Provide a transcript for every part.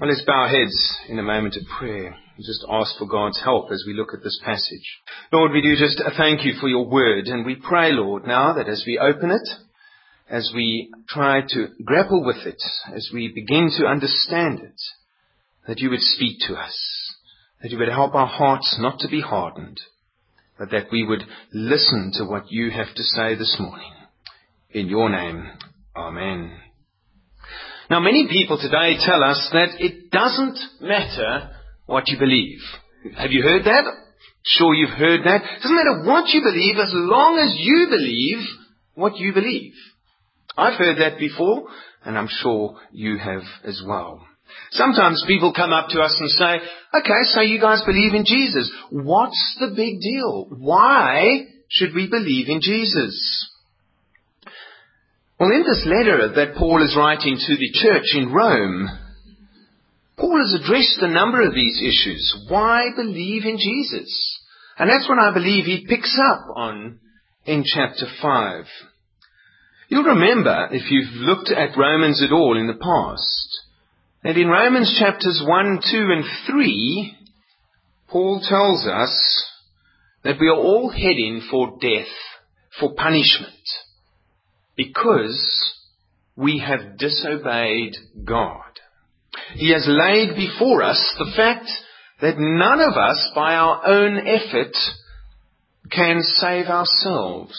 Well, let's bow our heads in a moment of prayer and just ask for God's help as we look at this passage. Lord, we do just thank you for your word, and we pray, Lord, now that as we open it, as we try to grapple with it, as we begin to understand it, that you would speak to us, that you would help our hearts not to be hardened, but that we would listen to what you have to say this morning. In your name, amen. Now, many people today tell us that it doesn't matter what you believe. Have you heard that? Sure, you've heard that. It doesn't matter what you believe as long as you believe what you believe. I've heard that before, and I'm sure you have as well. Sometimes people come up to us and say, okay, so you guys believe in Jesus. What's the big deal? Why should we believe in Jesus? Well, in this letter that Paul is writing to the church in Rome, Paul has addressed a number of these issues. Why believe in Jesus? And that's what I believe he picks up on in chapter 5. You'll remember, if you've looked at Romans at all in the past, that in Romans chapters 1, 2 and 3, Paul tells us that we are all heading for death, for punishment, because we have disobeyed God. He has laid before us the fact that none of us, by our own effort, can save ourselves.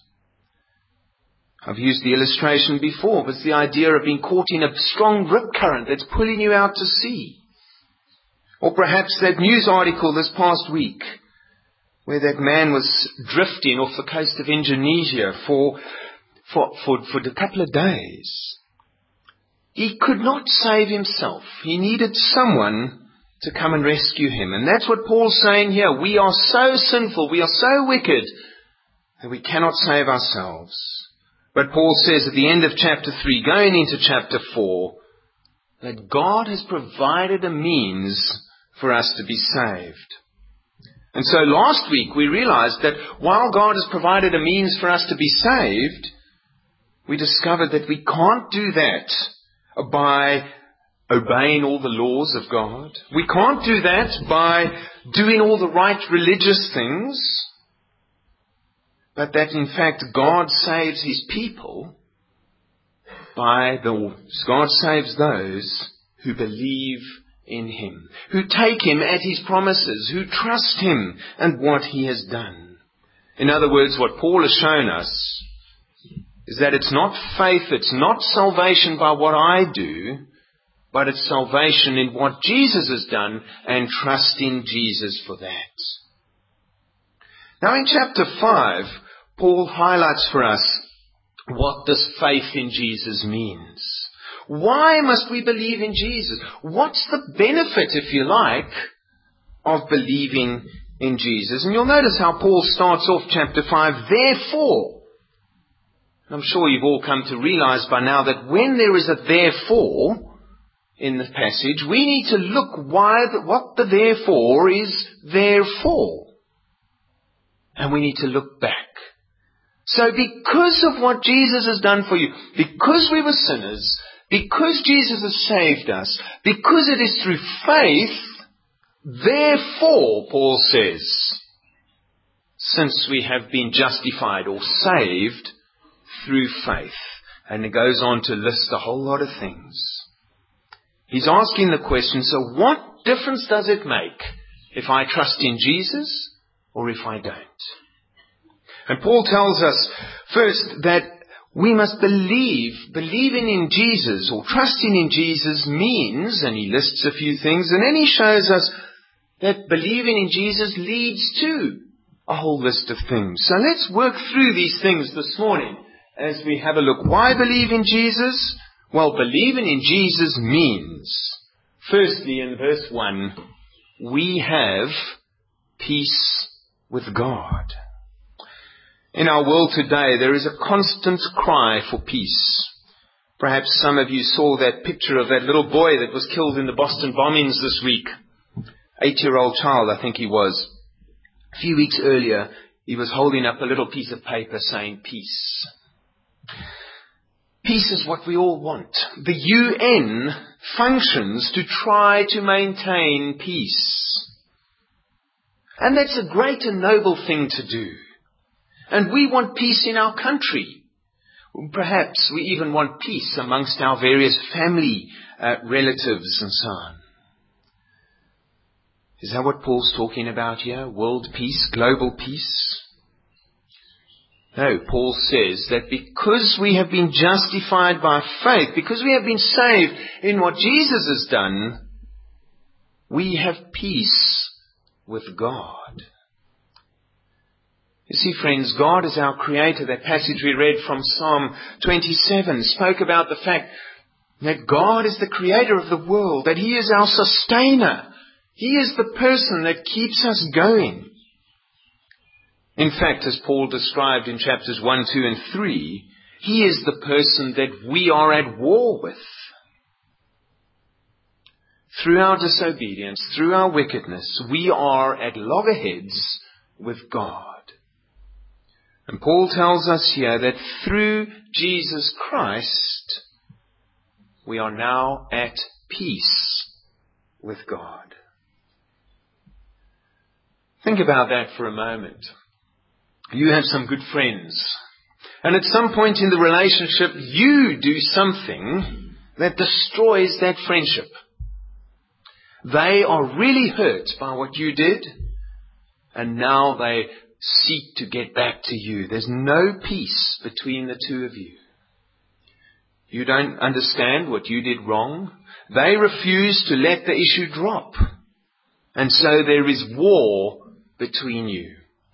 I've used the illustration before, but it's the idea of being caught in a strong rip current that's pulling you out to sea. Or perhaps that news article this past week, where that man was drifting off the coast of Indonesia for a couple of days. He could not save himself. He needed someone to come and rescue him. And that's what Paul's saying here. We are so sinful, we are so wicked, that we cannot save ourselves. But Paul says at the end of chapter 3, going into chapter 4, that God has provided a means for us to be saved. And so last week we realized that while God has provided a means for us to be saved, we discovered that we can't do that by obeying all the laws of God. We can't do that by doing all the right religious things. But that in fact God saves His people God saves those who believe in Him, who take Him at His promises, who trust Him and what He has done. In other words, what Paul has shown us is that it's not faith, it's not salvation by what I do, but it's salvation in what Jesus has done and trust in Jesus for that. Now in chapter 5, Paul highlights for us what this faith in Jesus means. Why must we believe in Jesus? What's the benefit, if you like, of believing in Jesus? And you'll notice how Paul starts off chapter 5, therefore. I'm sure you've all come to realize by now that when there is a therefore in the passage, we need to look what the therefore is there for. And we need to look back. So because of what Jesus has done for you, because we were sinners, because Jesus has saved us, because it is through faith, therefore, Paul says, since we have been justified or saved through faith. And it goes on to list a whole lot of things. He's asking the question, so what difference does it make if I trust in Jesus or if I don't? And Paul tells us first that we must believe. Believing in Jesus or trusting in Jesus means, and he lists a few things, and then he shows us that believing in Jesus leads to a whole list of things. So let's work through these things this morning as we have a look. Why believe in Jesus? Well, believing in Jesus means, firstly, in verse 1, we have peace with God. In our world today, there is a constant cry for peace. Perhaps some of you saw that picture of that little boy that was killed in the Boston bombings this week. 8-year-old child, I think he was. A few weeks earlier, he was holding up a little piece of paper saying peace. Peace is what we all want. The UN functions to try to maintain peace. And that's a great and noble thing to do. And we want peace in our country. Perhaps we even want peace amongst our various family relatives and so on. Is that what Paul's talking about here? World peace, global peace? No, Paul says that because we have been justified by faith, because we have been saved in what Jesus has done, we have peace with God. You see, friends, God is our creator. That passage we read from Psalm 27 spoke about the fact that God is the creator of the world, that He is our sustainer. He is the person that keeps us going. In fact, as Paul described in chapters 1, 2, and 3, He is the person that we are at war with. Through our disobedience, through our wickedness, we are at loggerheads with God. And Paul tells us here that through Jesus Christ, we are now at peace with God. Think about that for a moment. You have some good friends. And at some point in the relationship, you do something that destroys that friendship. They are really hurt by what you did. And now they seek to get back to you. There's no peace between the two of you. You don't understand what you did wrong. They refuse to let the issue drop. And so there is war between you.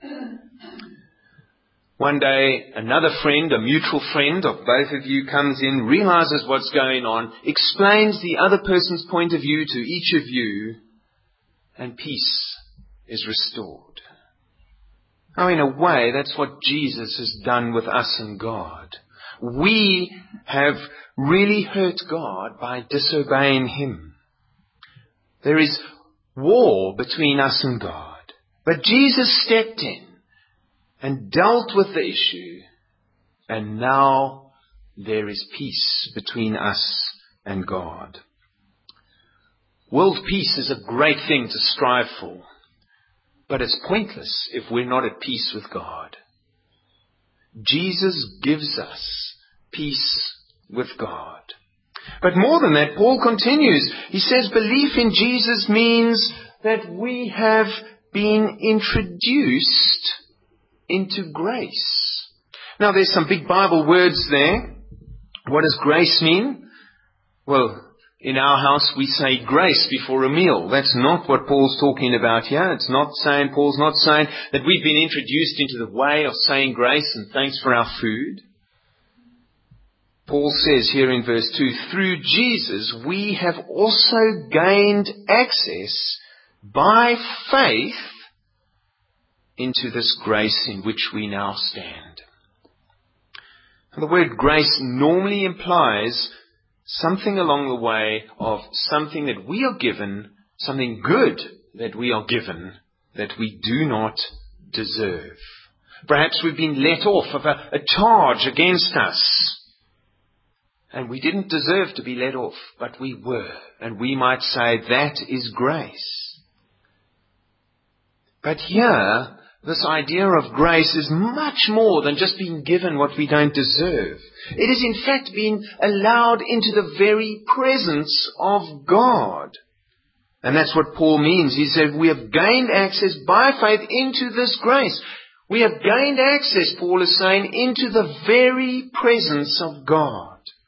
One day, another friend, a mutual friend of both of you comes in, realizes what's going on, explains the other person's point of view to each of you, and peace is restored. Now, in a way, that's what Jesus has done with us and God. We have really hurt God by disobeying Him. There is war between us and God. But Jesus stepped in and dealt with the issue, and now there is peace between us and God. World peace is a great thing to strive for, but it's pointless if we're not at peace with God. Jesus gives us peace with God. But more than that, Paul continues. He says belief in Jesus means that we have been introduced into grace. Now, there's some big Bible words there. What does grace mean? Well, in our house we say grace before a meal. That's not what Paul's talking about here. Paul's not saying that we've been introduced into the way of saying grace and thanks for our food. Paul says here in verse 2, through Jesus we have also gained access by faith into this grace in which we now stand. And the word grace normally implies something along the way of something that we are given, something good that we are given, that we do not deserve. Perhaps we've been let off of a charge against us. And we didn't deserve to be let off, but we were. And we might say that is grace. But here, this idea of grace is much more than just being given what we don't deserve. It is in fact being allowed into the very presence of God. And that's what Paul means. He said we have gained access by faith into this grace. We have gained access, Paul is saying, into the very presence of God.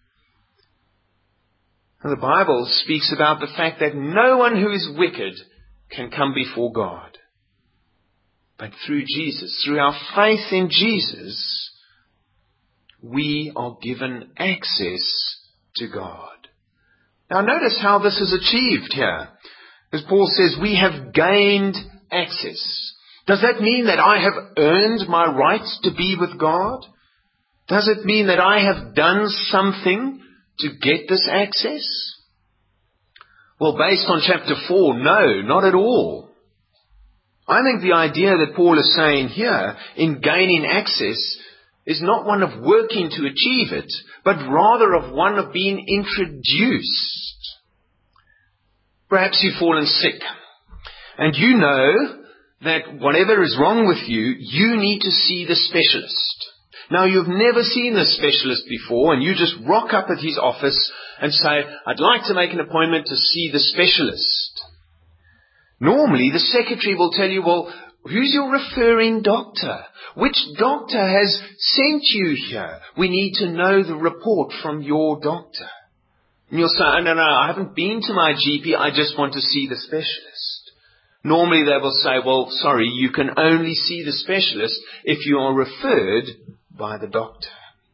And the Bible speaks about the fact that no one who is wicked can come before God. But through Jesus, through our faith in Jesus, we are given access to God. Now notice how this is achieved here. As Paul says, we have gained access. Does that mean that I have earned my right to be with God? Does it mean that I have done something to get this access? Well, based on chapter 4, no, not at all. I think the idea that Paul is saying here in gaining access is not one of working to achieve it, but rather of one of being introduced. Perhaps you've fallen sick, and you know that whatever is wrong with you, you need to see the specialist. Now, you've never seen this specialist before, and you just rock up at his office and say, I'd like to make an appointment to see the specialist. Normally, the secretary will tell you, well, who's your referring doctor? Which doctor has sent you here? We need to know the report from your doctor. And you'll say, oh, no, I haven't been to my GP, I just want to see the specialist. Normally they will say, well, sorry, you can only see the specialist if you are referred by the doctor.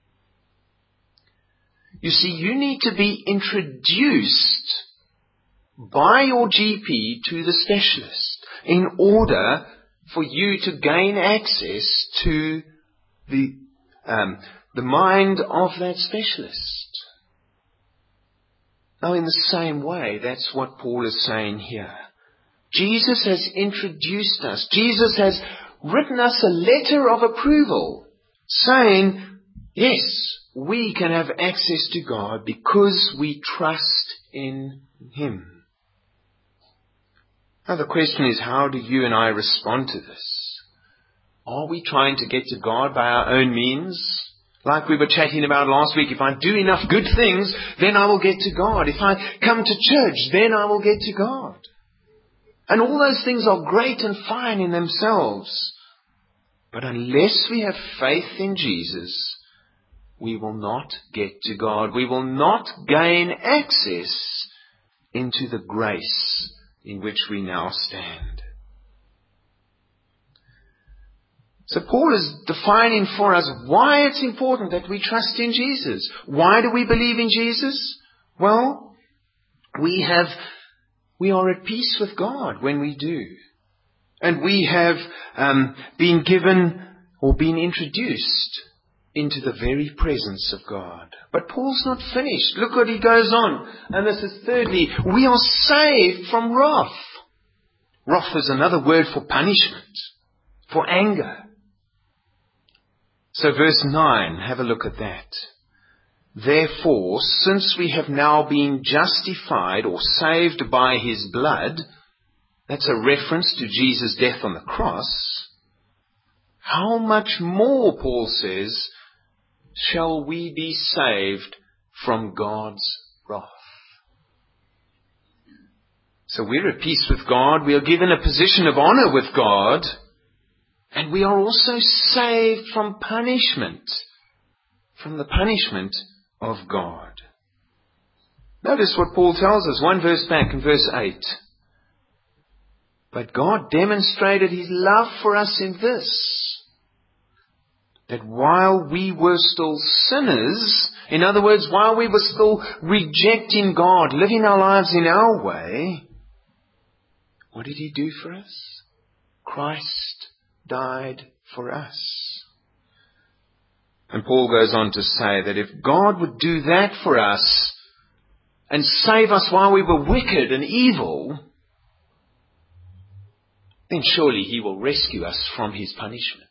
You see, you need to be introduced by your GP to the specialist in order for you to gain access to the mind of that specialist. Now, in the same way, that's what Paul is saying here. Jesus has introduced us. Jesus has written us a letter of approval saying, yes, we can have access to God because we trust in Him. Now the question is, how do you and I respond to this? Are we trying to get to God by our own means? Like we were chatting about last week, if I do enough good things, then I will get to God. If I come to church, then I will get to God. And all those things are great and fine in themselves. But unless we have faith in Jesus, we will not get to God. We will not gain access into the grace in which we now stand. So Paul is defining for us why it's important that we trust in Jesus. Why do we believe in Jesus? Well, we are at peace with God when we do. And we have been given or been introduced into the very presence of God. But Paul's not finished. Look what he goes on. And this is thirdly, we are saved from wrath. Wrath is another word for punishment, for anger. So verse 9, have a look at that. Therefore, since we have now been justified or saved by His blood, that's a reference to Jesus' death on the cross, how much more, Paul says, shall we be saved from God's wrath? So we're at peace with God, we are given a position of honor with God, and we are also saved from punishment, from the punishment of God. Notice what Paul tells us, one verse back in verse 8. But God demonstrated His love for us in this, that while we were still sinners, in other words, while we were still rejecting God, living our lives in our way, what did He do for us? Christ died for us. And Paul goes on to say that if God would do that for us and save us while we were wicked and evil, then surely He will rescue us from His punishment.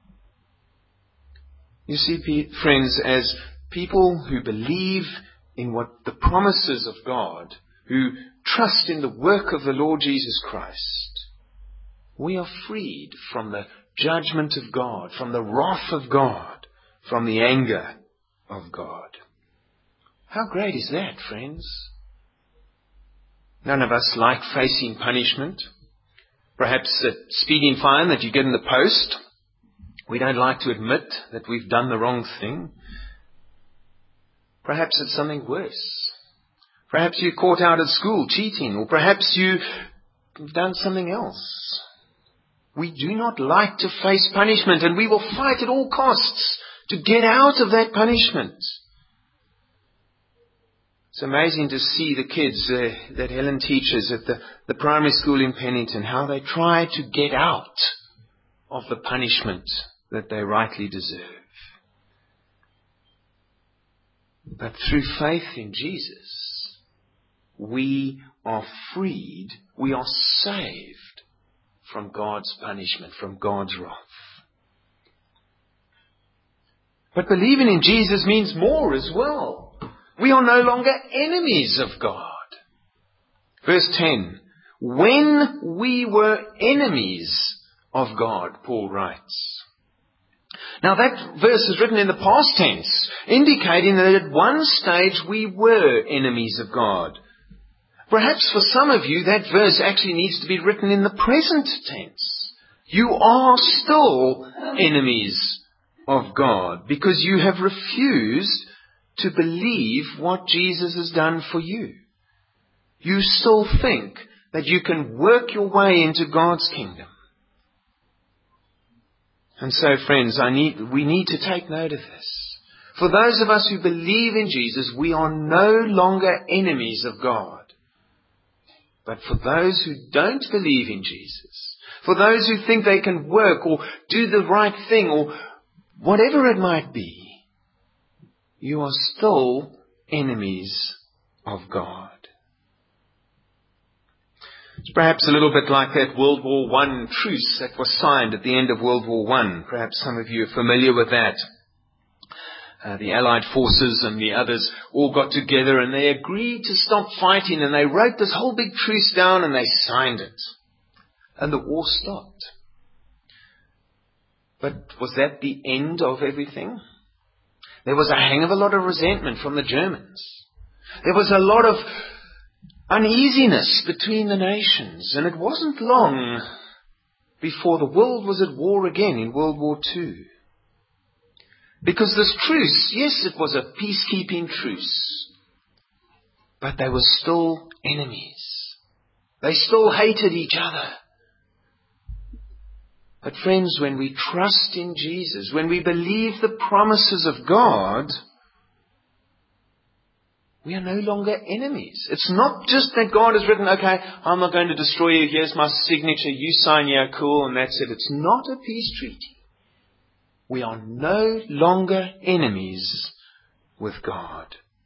You see, friends, as people who believe in what the promises of God, who trust in the work of the Lord Jesus Christ, we are freed from the judgment of God, from the wrath of God, from the anger of God. How great is that, friends? None of us like facing punishment. Perhaps a speeding fine that you get in the post. We don't like to admit that we've done the wrong thing. Perhaps it's something worse. Perhaps you're caught out at school cheating, or perhaps you've done something else. We do not like to face punishment, and we will fight at all costs to get out of that punishment. It's amazing to see the kids that Helen teaches at the primary school in Pennington, how they try to get out of the punishment that they rightly deserve. But through faith in Jesus, we are freed, we are saved from God's punishment, from God's wrath. But believing in Jesus means more as well. We are no longer enemies of God. Verse 10. When we were enemies of God, Paul writes. Now that verse is written in the past tense, indicating that at one stage we were enemies of God. Perhaps for some of you that verse actually needs to be written in the present tense. You are still enemies of God because you have refused to believe what Jesus has done for you. You still think that you can work your way into God's kingdom. And so, friends, we need to take note of this. For those of us who believe in Jesus, we are no longer enemies of God. But for those who don't believe in Jesus, for those who think they can work or do the right thing or whatever it might be, you are still enemies of God. It's perhaps a little bit like that World War I truce that was signed at the end of World War I. Perhaps some of you are familiar with that. The Allied forces and the others all got together and they agreed to stop fighting, and they wrote this whole big truce down and they signed it. And the war stopped. But was that the end of everything? There was a hang of a lot of resentment from the Germans. There was a lot of uneasiness between the nations, and it wasn't long before the world was at war again in World War II. Because this truce, yes, it was a peacekeeping truce, but they were still enemies. They still hated each other. But friends, when we trust in Jesus, when we believe the promises of God, we are no longer enemies. It's not just that God has written, okay, I'm not going to destroy you, here's my signature, you sign, yeah, cool, and that's it. It's not a peace treaty. We are no longer enemies with God.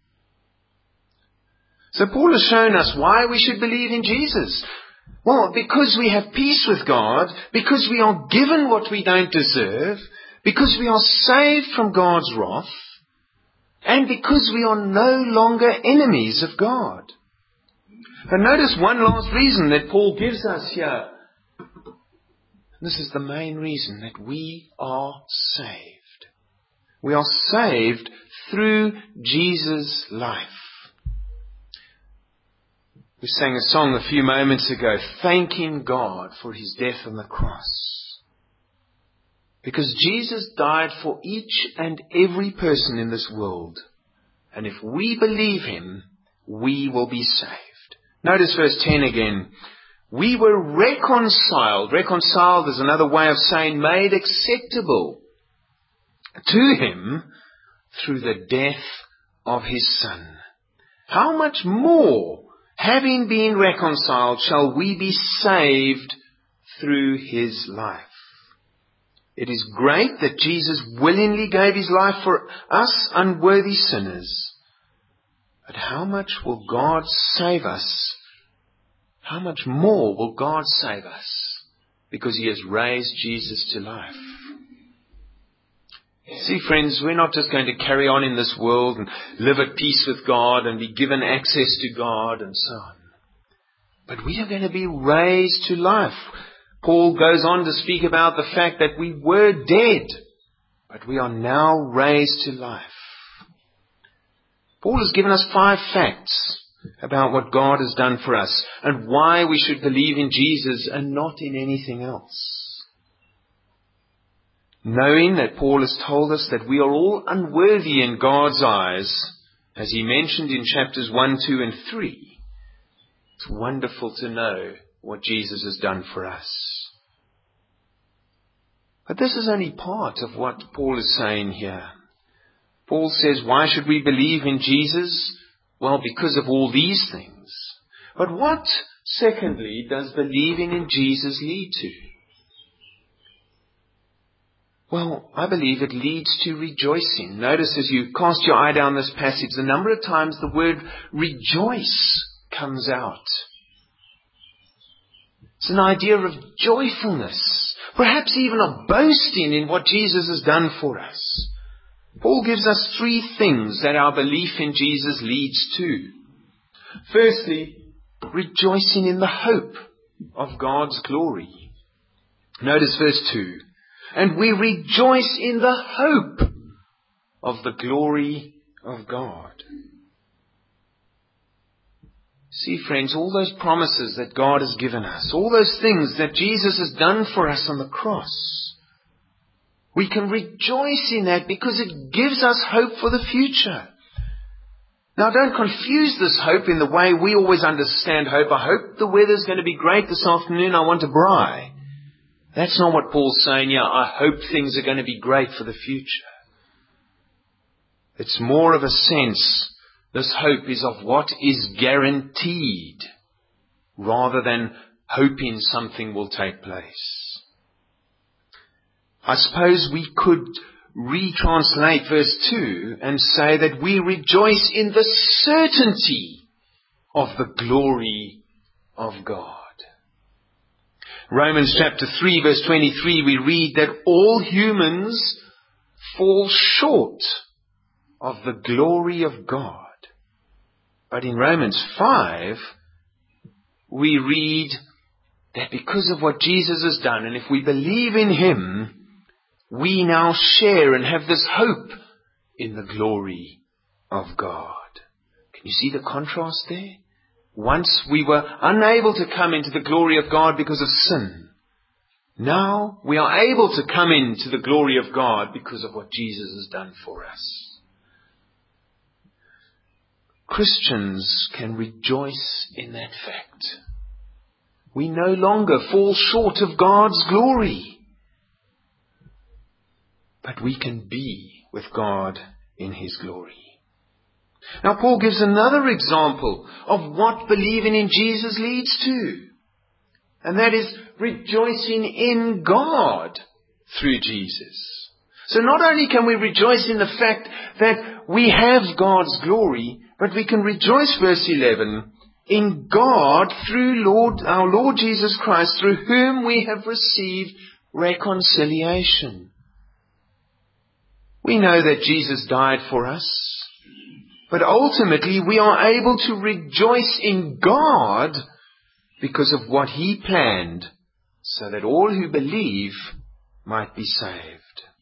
So Paul has shown us why we should believe in Jesus. Well, because we have peace with God, because we are given what we don't deserve, because we are saved from God's wrath, and because we are no longer enemies of God. But notice one last reason that Paul gives us here. This is the main reason, that we are saved. We are saved through Jesus' life. We sang a song a few moments ago, thanking God for His death on the cross. Because Jesus died for each and every person in this world. And if we believe Him, we will be saved. Notice verse 10 again. We were reconciled. Reconciled is another way of saying made acceptable to Him through the death of His Son. How much more, having been reconciled, shall we be saved through His life? It is great that Jesus willingly gave His life for us unworthy sinners. But how much will God save us? How much more will God save us? Because He has raised Jesus to life. See, friends, we're not just going to carry on in this world and live at peace with God and be given access to God and so on. But we are going to be raised to life. Paul goes on to speak about the fact that we were dead, but we are now raised to life. Paul has given us 5 facts about what God has done for us and why we should believe in Jesus and not in anything else. Knowing that Paul has told us that we are all unworthy in God's eyes, as he mentioned in chapters 1, 2, and 3, it's wonderful to know what Jesus has done for us. But this is only part of what Paul is saying here. Paul says, why should we believe in Jesus? Well, because of all these things. But what, secondly, does believing in Jesus lead to? Well, I believe it leads to rejoicing. Notice as you cast your eye down this passage, the number of times the word rejoice comes out. It's an idea of joyfulness, perhaps even of boasting in what Jesus has done for us. Paul gives us three things that our belief in Jesus leads to. Firstly, rejoicing in the hope of God's glory. Notice verse 2. And we rejoice in the hope of the glory of God. See, friends, all those promises that God has given us, all those things that Jesus has done for us on the cross, we can rejoice in that because it gives us hope for the future. Now, don't confuse this hope in the way we always understand hope. I hope the weather's going to be great this afternoon. I want a braai. That's not what Paul's saying here. I hope things are going to be great for the future. It's more of a sense, this hope is of what is guaranteed, rather than hoping something will take place. I suppose we could retranslate verse 2 and say that we rejoice in the certainty of the glory of God. Romans chapter 3 verse 23, we read that all humans fall short of the glory of God. But in Romans 5, we read that because of what Jesus has done, and if we believe in Him, we now share and have this hope in the glory of God. Can you see the contrast there? Once we were unable to come into the glory of God because of sin. Now we are able to come into the glory of God because of what Jesus has done for us. Christians can rejoice in that fact. We no longer fall short of God's glory. But we can be with God in His glory. Now Paul gives another example of what believing in Jesus leads to. And that is rejoicing in God through Jesus. So not only can we rejoice in the fact that we have God's glory, but we can rejoice, verse 11, in God through our Lord Jesus Christ, through whom we have received reconciliation. We know that Jesus died for us, but ultimately we are able to rejoice in God because of what He planned, so that all who believe might be saved.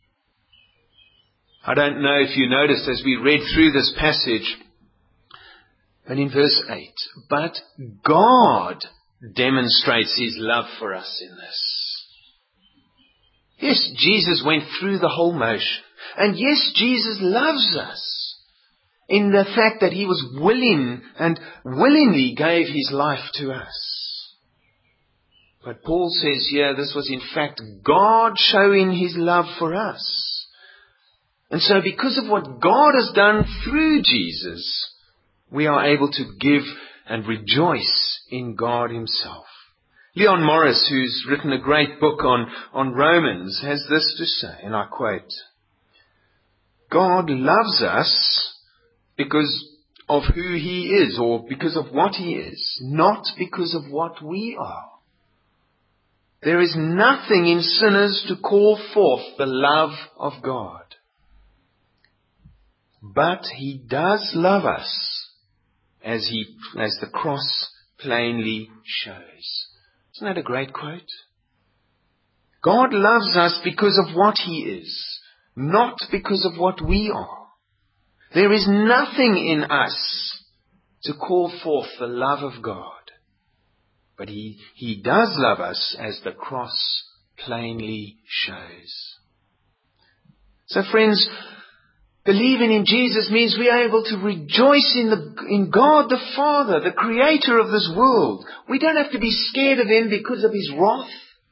I don't know if you noticed as we read through this passage, but in verse 8, but God demonstrates His love for us in this. Yes, Jesus went through the whole motion. And yes, Jesus loves us in the fact that He was willing and willingly gave His life to us. But Paul says here, this was in fact God showing His love for us. And so because of what God has done through Jesus, we are able to give and rejoice in God Himself. Leon Morris, who's written a great book on Romans, has this to say, and I quote, God loves us because of who He is, or because of what He is, not because of what we are. There is nothing in sinners to call forth the love of God. But He does love us, as the cross plainly shows. Isn't that a great quote? God loves us because of what He is, not because of what we are. There is nothing in us to call forth the love of God. But He does love us, as the cross plainly shows. So friends, believing in Jesus means we are able to rejoice in God the Father, the Creator of this world. We don't have to be scared of Him because of His wrath.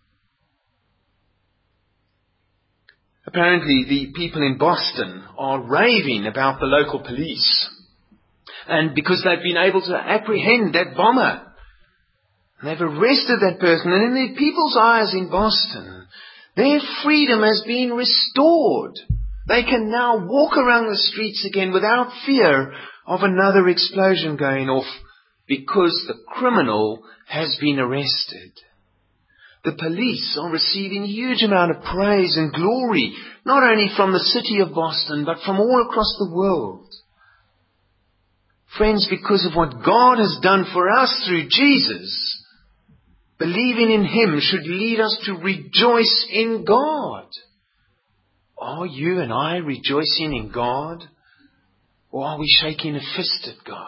Apparently the people in Boston are raving about the local police. And because they've been able to apprehend that bomber. And they've arrested that person. And in the people's eyes in Boston, their freedom has been restored. They can now walk around the streets again without fear of another explosion going off because the criminal has been arrested. The police are receiving a huge amount of praise and glory, not only from the city of Boston, but from all across the world. Friends, because of what God has done for us through Jesus, believing in Him should lead us to rejoice in God. Are you and I rejoicing in God? Or are we shaking a fist at God?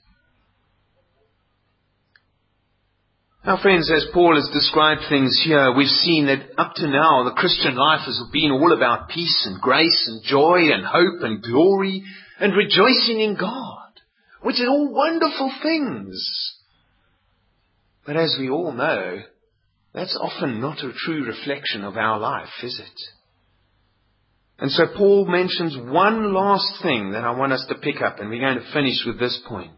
Now friends, as Paul has described things here, we've seen that up to now the Christian life has been all about peace and grace and joy and hope and glory and rejoicing in God, which are all wonderful things. But as we all know, that's often not a true reflection of our life, is it? And so Paul mentions one last thing that I want us to pick up, and we're going to finish with this point.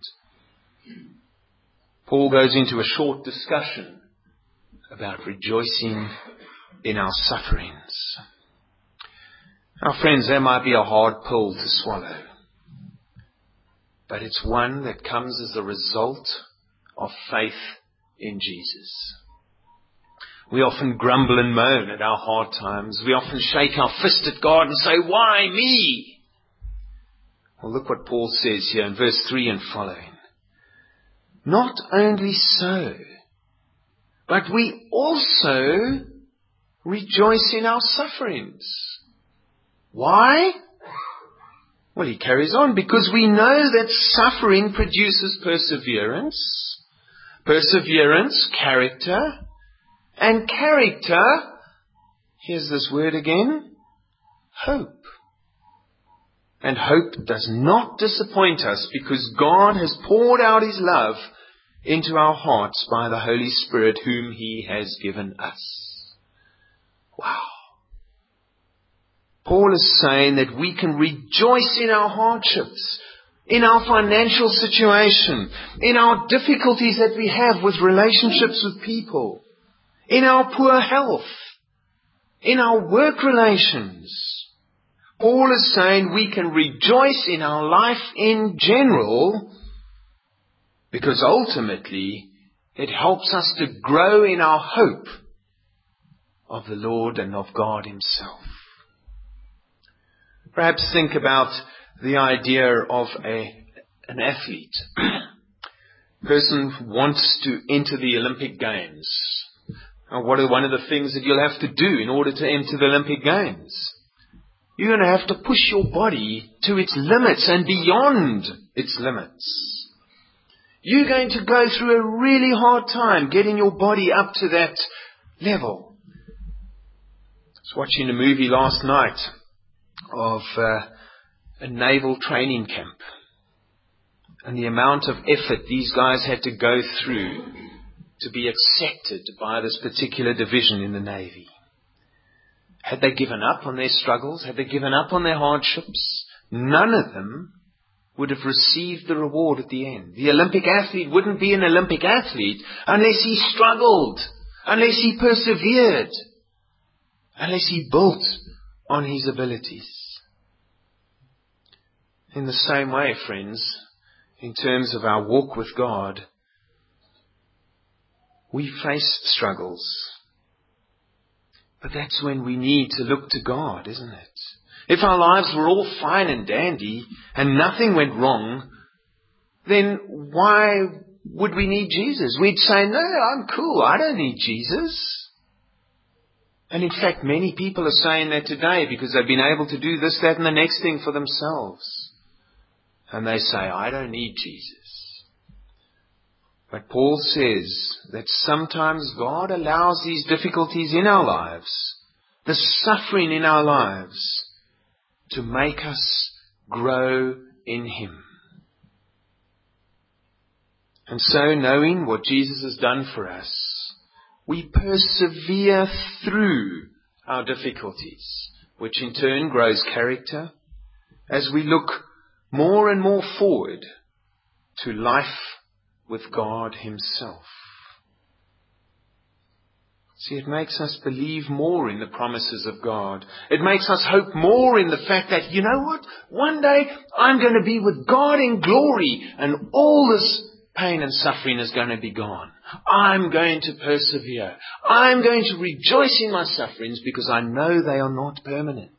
Paul goes into a short discussion about rejoicing in our sufferings. Now friends, that might be a hard pill to swallow, but it's one that comes as a result of faith in Jesus. We often grumble and moan at our hard times. We often shake our fist at God and say, "Why me?" Well, look what Paul says here in verse 3 and following. Not only so, but we also rejoice in our sufferings. Why? Well, he carries on, because we know that suffering produces perseverance, perseverance, character, and character, here's this word again, hope. And hope does not disappoint us, because God has poured out His love into our hearts by the Holy Spirit whom He has given us. Wow. Paul is saying that we can rejoice in our hardships, in our financial situation, in our difficulties that we have with relationships with people, in our poor health, in our work relations. Paul is saying we can rejoice in our life in general, because ultimately it helps us to grow in our hope of the Lord and of God Himself. Perhaps think about the idea of an athlete. Person wants to enter the Olympic Games. Now, what are one of the things that you'll have to do in order to enter the Olympic Games? You're going to have to push your body to its limits and beyond its limits. You're going to go through a really hard time getting your body up to that level. I was watching a movie last night of a naval training camp, and the amount of effort these guys had to go through to be accepted by this particular division in the Navy. Had they given up on their struggles? Had they given up on their hardships? None of them would have received the reward at the end. The Olympic athlete wouldn't be an Olympic athlete unless he struggled, unless he persevered, unless he built on his abilities. In the same way, friends, in terms of our walk with God, we face struggles. But that's when we need to look to God, isn't it? If our lives were all fine and dandy and nothing went wrong, then why would we need Jesus? We'd say, "No, I'm cool. I don't need Jesus." And in fact, many people are saying that today because they've been able to do this, that, and the next thing for themselves. And they say, "I don't need Jesus." But Paul says that sometimes God allows these difficulties in our lives, the suffering in our lives, to make us grow in Him. And so, knowing what Jesus has done for us, we persevere through our difficulties, which in turn grows character as we look more and more forward to life with God Himself. See, it makes us believe more in the promises of God. It makes us hope more in the fact that, you know what? One day I'm going to be with God in glory and all this pain and suffering is going to be gone. I'm going to persevere. I'm going to rejoice in my sufferings because I know they are not permanent.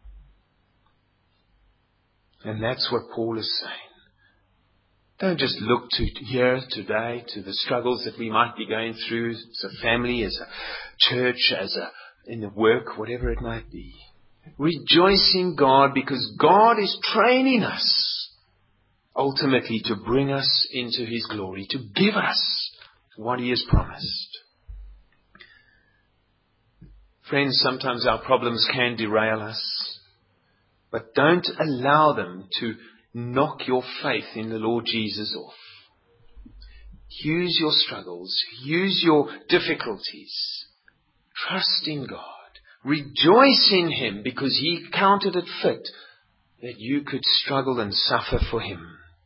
And that's what Paul is saying. Don't just look to here today, to the struggles that we might be going through as a family, as a church, in the work, whatever it might be. Rejoice in God because God is training us ultimately to bring us into His glory, to give us what He has promised. Friends, sometimes our problems can derail us, but don't allow them to knock your faith in the Lord Jesus off. Use your struggles. Use your difficulties. Trust in God. Rejoice in Him because He counted it fit that you could struggle and suffer for Him.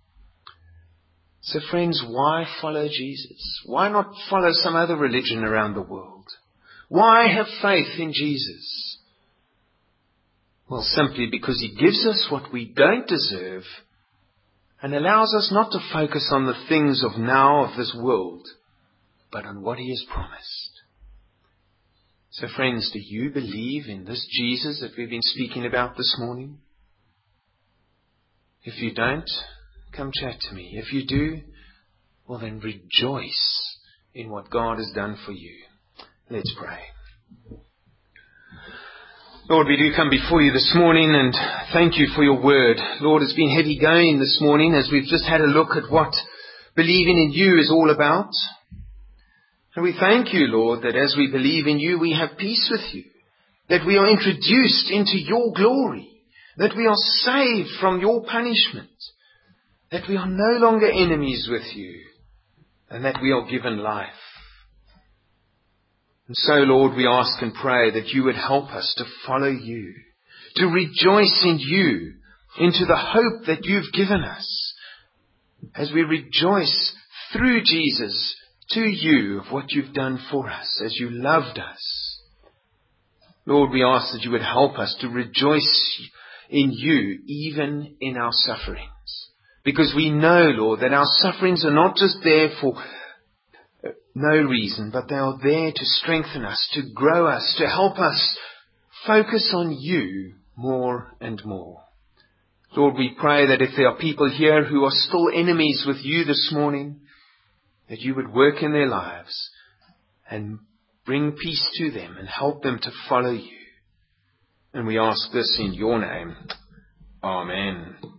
So friends, why follow Jesus? Why not follow some other religion around the world? Why have faith in Jesus? Well, simply because He gives us what we don't deserve and allows us not to focus on the things of now of this world, but on what He has promised. So friends, do you believe in this Jesus that we've been speaking about this morning? If you don't, come chat to me. If you do, well then rejoice in what God has done for you. Let's pray. Lord, we do come before you this morning and thank you for your word. Lord, it's been heavy going this morning as we've just had a look at what believing in you is all about. And we thank you, Lord, that as we believe in you, we have peace with you, that we are introduced into your glory, that we are saved from your punishment, that we are no longer enemies with you, and that we are given life. And so, Lord, we ask and pray that you would help us to follow you, to rejoice in you, into the hope that you've given us, as we rejoice through Jesus to you of what you've done for us, as you loved us. Lord, we ask that you would help us to rejoice in you, even in our sufferings. Because we know, Lord, that our sufferings are not just there for no reason, but they are there to strengthen us, to grow us, to help us focus on you more and more. Lord, we pray that if there are people here who are still enemies with you this morning, that you would work in their lives and bring peace to them and help them to follow you. And we ask this in your name. Amen.